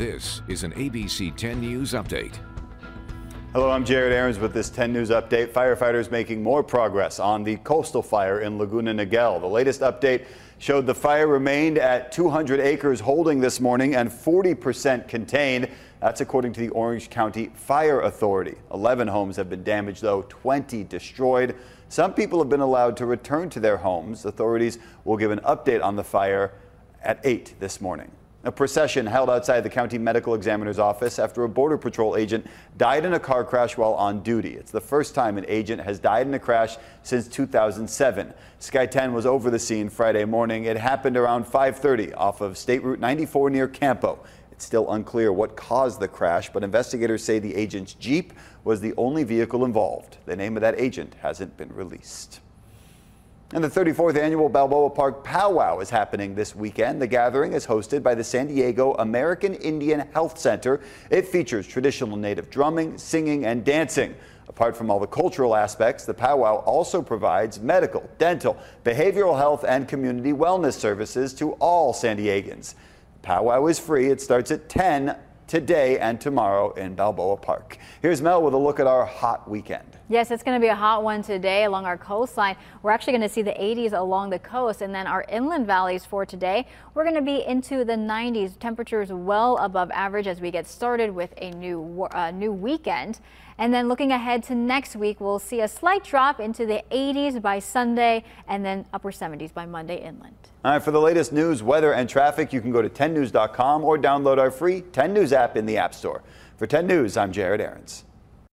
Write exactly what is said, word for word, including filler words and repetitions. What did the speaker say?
This is an A B C ten News Update. Hello, I'm Jared Aarons with this ten News Update. Firefighters making more progress on the coastal fire in Laguna Niguel. The latest update showed the fire remained at two hundred acres holding this morning and forty percent contained. That's according to the Orange County Fire Authority. eleven homes have been damaged, though twenty destroyed. Some people have been allowed to return to their homes. Authorities will give an update on the fire at eight this morning. A procession held outside the county medical examiner's office after a Border Patrol agent died in a car crash while on duty. It's the first time an agent has died in a crash since two thousand seven. Sky ten was over the scene Friday morning. It happened around five thirty off of State Route ninety-four near Campo. It's still unclear what caused the crash, but investigators say the agent's Jeep was the only vehicle involved. The name of that agent hasn't been released. And the thirty-fourth annual Balboa Park Powwow is happening this weekend. The gathering is hosted by the San Diego American Indian Health Center. It features traditional native drumming, singing, and dancing. Apart from all the cultural aspects, the powwow also provides medical, dental, behavioral health, and community wellness services to all San Diegans. The powwow is free. It starts at ten today and tomorrow in Balboa Park. Here's Mel with a look at our hot weekend. Yes, it's going to be a hot one today along our coastline. We're actually going to see the eighties along the coast, and then our inland valleys for today, we're going to be into the nineties. Temperatures well above average as we get started with a new uh, new weekend. And then looking ahead to next week, we'll see a slight drop into the eighties by Sunday and then upper seventies by Monday inland. All right, for the latest news, weather, and traffic, you can go to ten news dot com or download our free ten News app in the App Store. For ten News, I'm Jared Aarons.